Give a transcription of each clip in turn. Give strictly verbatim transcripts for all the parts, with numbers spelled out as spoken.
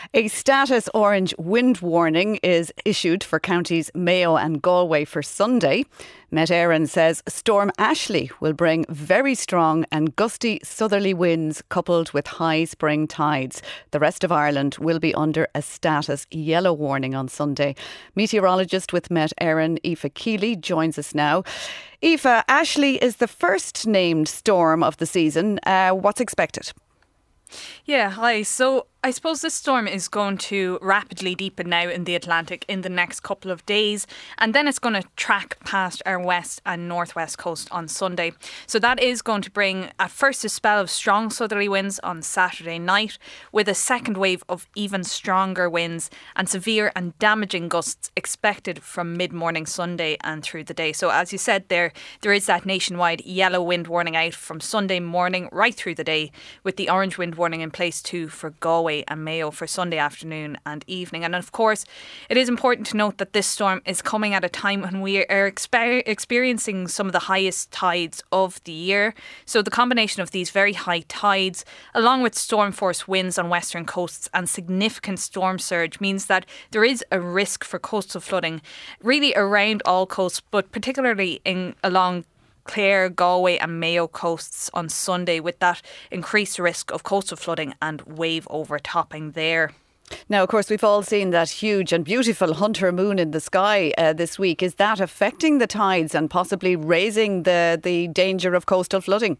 A status orange wind warning is issued for counties Mayo and Galway for Sunday. Met Éireann says Storm Ashley will bring very strong and gusty southerly winds coupled with high spring tides. The rest of Ireland will be under a status yellow warning on Sunday. Meteorologist with Met Éireann, Aoife Keeley, joins us now. Aoife, Ashley is the first named storm of the season. Uh, what's expected? Yeah, hi. So I suppose this storm is going to rapidly deepen now in the Atlantic in the next couple of days, and then it's going to track past our west and northwest coast on Sunday. So that is going to bring at first a spell of strong southerly winds on Saturday night, with a second wave of even stronger winds and severe and damaging gusts expected from mid-morning Sunday and through the day. So as you said there, there is that nationwide yellow wind warning out from Sunday morning right through the day, with the orange wind warning in place too for Galway and Mayo for Sunday afternoon and evening. And of course, it is important to note that this storm is coming at a time when we are exper- experiencing some of the highest tides of the year. So the combination of these very high tides, along with storm force winds on western coasts and significant storm surge, means that there is a risk for coastal flooding really around all coasts, but particularly in along Clare, Galway and Mayo coasts on Sunday, with that increased risk of coastal flooding and wave overtopping there. Now, of course, we've all seen that huge and beautiful Hunter moon in the sky uh, this week. Is that affecting the tides and possibly raising the, the danger of coastal flooding?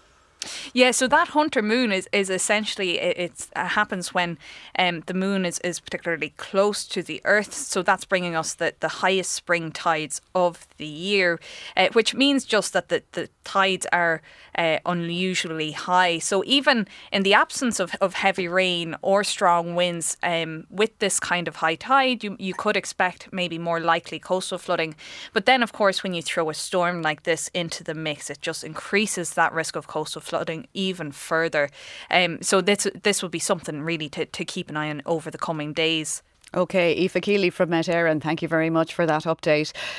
Yeah, so that Hunter moon is, is essentially, it it's, uh, happens when um, the moon is, is particularly close to the earth. So that's bringing us the, the highest spring tides of the year, uh, which means just that the, the tides are uh, unusually high. So even in the absence of, of heavy rain or strong winds, um, with this kind of high tide, you, you could expect maybe more likely coastal flooding. But then, of course, when you throw a storm like this into the mix, it just increases that risk of coastal flooding. flooding even further. Um, so this this will be something really to, to keep an eye on over the coming days. OK, Aoife Keeley from Met Éireann, thank you very much for that update.